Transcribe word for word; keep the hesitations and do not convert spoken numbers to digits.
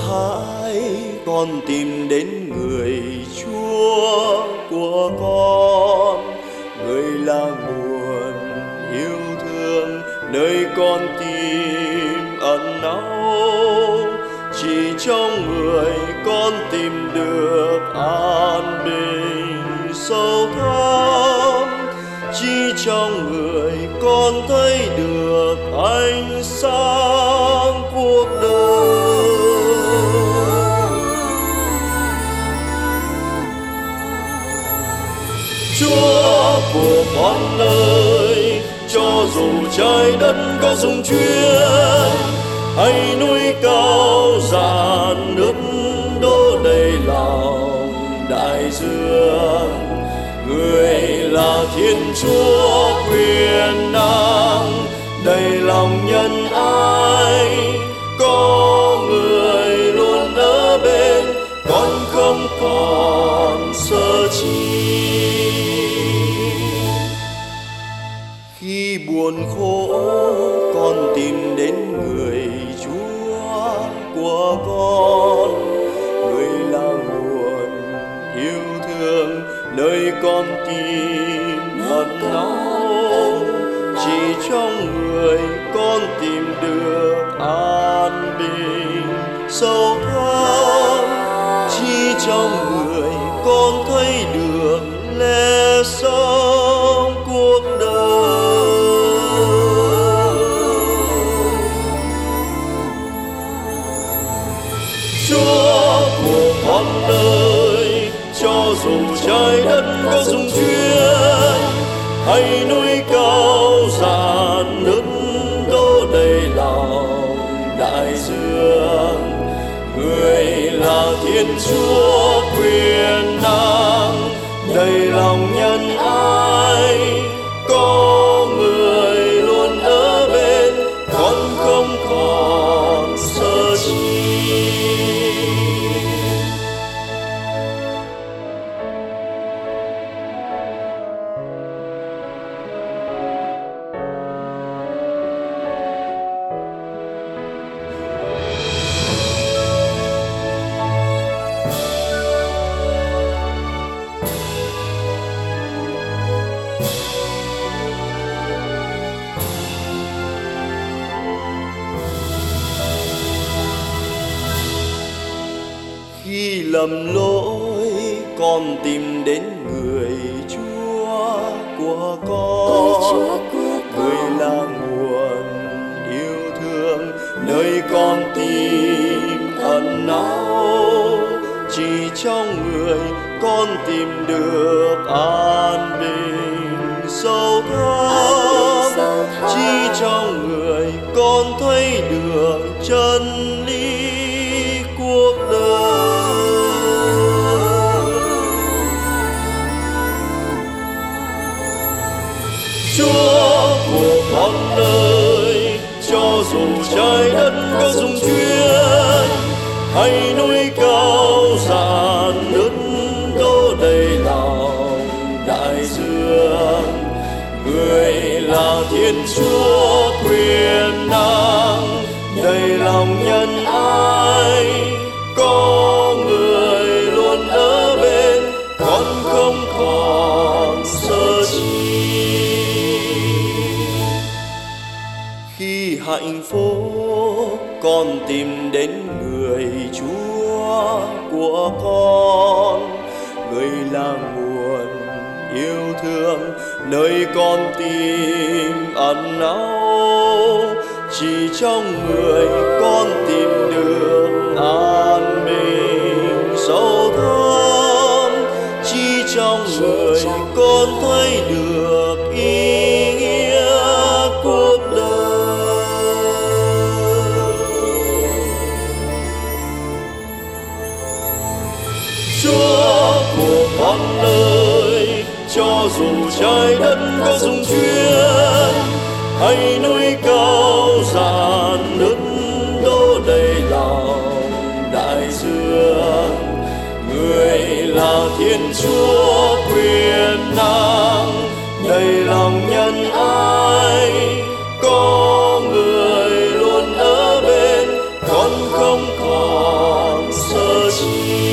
hãi con tìm đến người Chúa của con, người là nguồn yêu thương nơi con tìm ẩn náu. Chỉ trong người con tìm được an bình sâu thẳm, chỉ trong người con thấy được ánh sáng cuộc đời. Chúa của con ơi, cho dù trái đất có rung chuyển, hay núi cao dạn nứt đổ đầy lòng đại dương, người là Thiên Chúa quyền năng đầy lòng nhân ái. Có người luôn ở bên, con không còn sợ chi. Khi buồn khổ con tìm đến người Chúa của con, người là nguồn yêu thương nơi con tìm ẩn náu. Chỉ trong người con tìm được an bình sâu thẳm, chỉ trong người con thấy được lẽ sống cuộc đời. Chúa của con ơi, cho dù trái đất có rung chuyển, hay núi cao dạn nứt đổ đầy lòng đại dương, người là Thiên Chúa quyền năng đầy lòng nhân ái. Có người luôn ở bên, con không còn sợ chi. Khi lầm lỗi con tìm đến người Chúa của con, người là nguồn yêu thương nơi con tìm ẩn náu. Chỉ trong người con tìm được an bình sâu thẳm, chỉ trong người con thấy được chân lý cuộc đời. Chúa của con ơi, cho dù trái đất có rung chuyển, hay núi cao dạn nứt đổ đầy lòng đại dương, người là Thiên Chúa quyền năng đầy lòng nhân ái. Có người luôn ở bên, con không còn sợ chi. Khi hạnh phúc con tìm đến người Chúa của con, người là nguồn yêu thương nơi con tìm ẩn náu. Chỉ trong người con tìm được an bình sâu thẳm, chỉ trong người con thấy được ý nghĩa cuộc đời. Chúa của con ơi, cho dù trái đất có rung chuyển, hay núi cao dạn nứt đổ đầy lòng đại dương, người là Thiên Chúa quyền năng đầy lòng nhân ái. Có người luôn ở bên, con không còn Ngài.